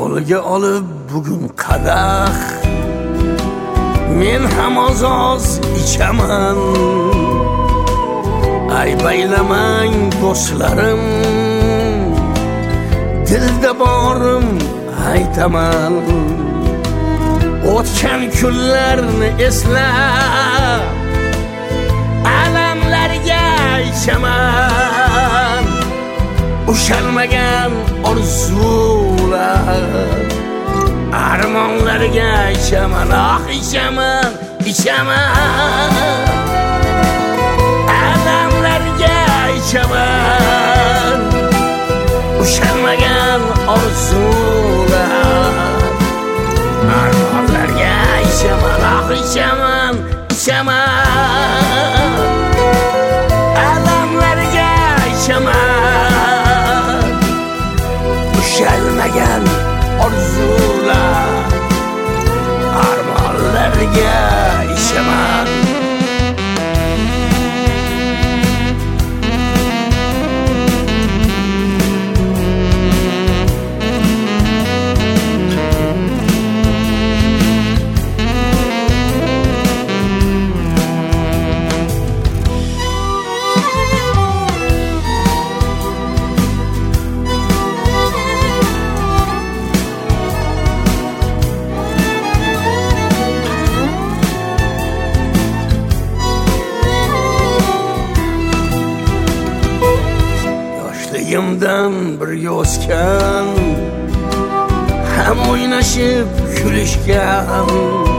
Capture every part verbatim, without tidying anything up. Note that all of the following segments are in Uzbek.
qo'liga olib bugun qadah, men ham ozoz ichaman. Ayblaylamang do'stlarim, dilda borim aytaman. O'tgan kunlarni eslab alamlarga ichaman. Ushalmagan orzular, armonlarga ichaman. Ah ichaman, ichaman. Alamlarga ichaman. Ushalmagan orzular, armonlarga ichaman. Ah ichaman, ichaman. Alamlarga ichaman. Ushalmagan orzular, armonlarga ichaman. Yoshligimdan birga o'sgan, ham o'ynashib kulishgan,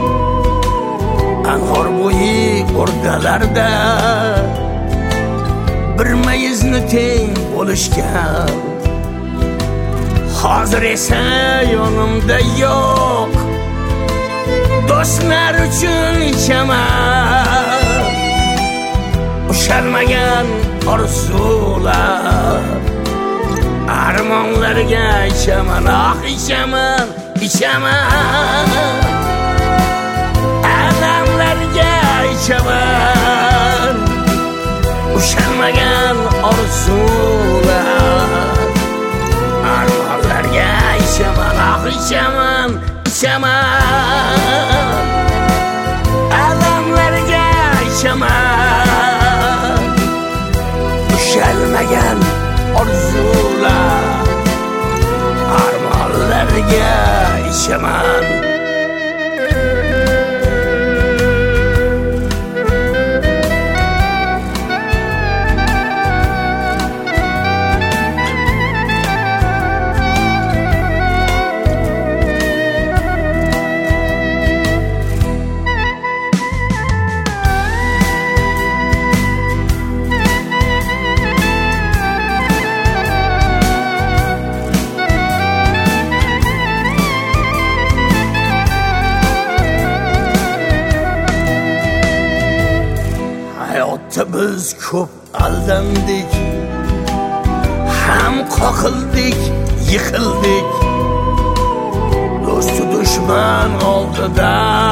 anhor bo'yi o'rdalarda bir mayizni teng bo'lishgan. Hozir esa yonimda yo'q, do'stlar uchun ichaman. Ushalmagan orzular, armonlarga ichaman. Ah ichaman, ichaman. Alamlarga ichaman. Ushalmagan orzular, armonlarga ichaman. Ah ichaman, ichaman. Alamlarga ichaman. Ushalmagan orzular, armonlarga ichaman. Biz ko'p aldandik, ham qoqildik, yiqildik. Do'stu dushman oldida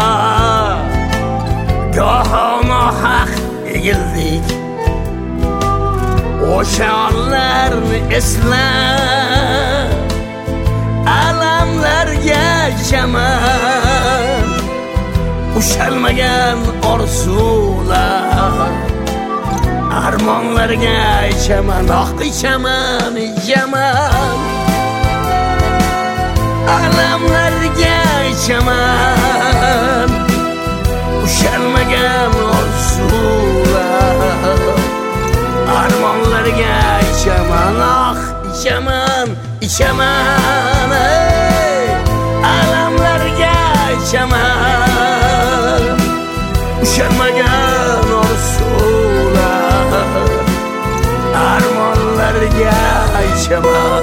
goho nohaq egildik. O'sha onlarni eslab alamlarga ichaman. Ushalmagan orzular, armonlarga ichaman. Ah ichaman, ichaman. Alamlarga ichaman. Ushalmagan orzular, armonlarga ichaman. Ah ichaman, ichaman. Alamlarga ichaman. Ushalmagan orzular, armonlarga ichaman.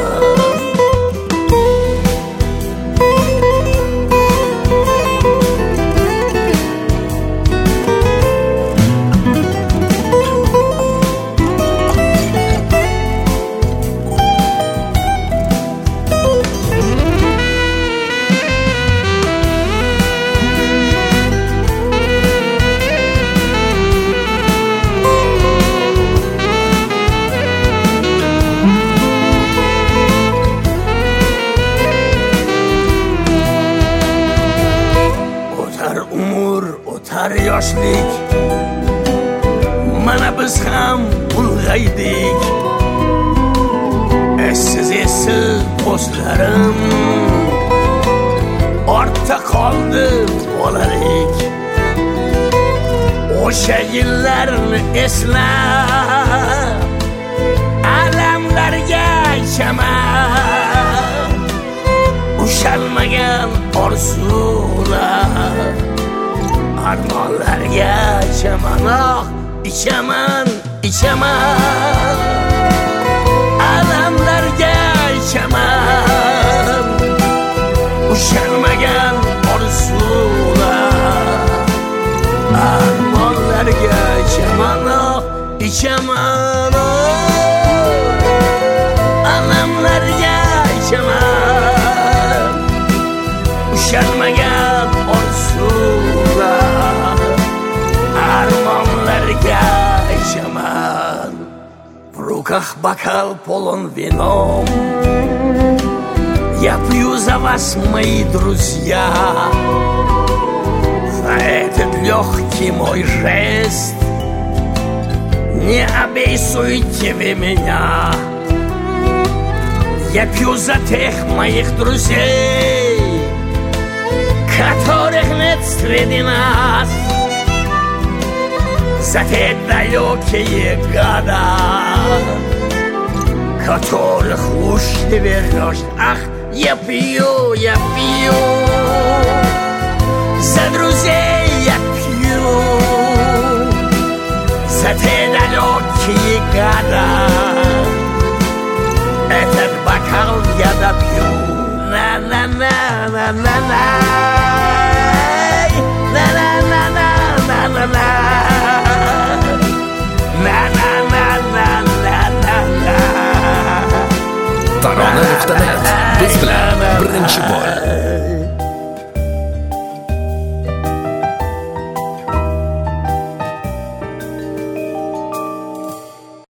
yoshlik, mana biz ham ulg'aydik. Essiz essiz do'stlarim, ortda qoldi bolalik. O'sha yillarni eslab, alamlarga ichaman. Ushalmagan orzular, armonlarga ichaman. Oh, ichaman, ichaman. Alamlarga ichaman. Ushalmagan orzular, armonlarga ichaman. Oh, ichaman. Alamlarga ichaman. Ushalmagan orzular, armonlarga ichaman. В руках бокал полон вином. Я пью за вас, мои друзья, за этот легкий мой жест. Не обейсуйте вы меня. Я пью за тех моих друзей, которых нет среди нас, за те далекие года, которых уж не вернешь. Ах, я пью, я пью, за друзей я пью, за те далекие года. Этот бокал я допью. На-на-на-на-на-на, на-на-на-на-на-на, Tarona nuqta net biz bilan birinchi bor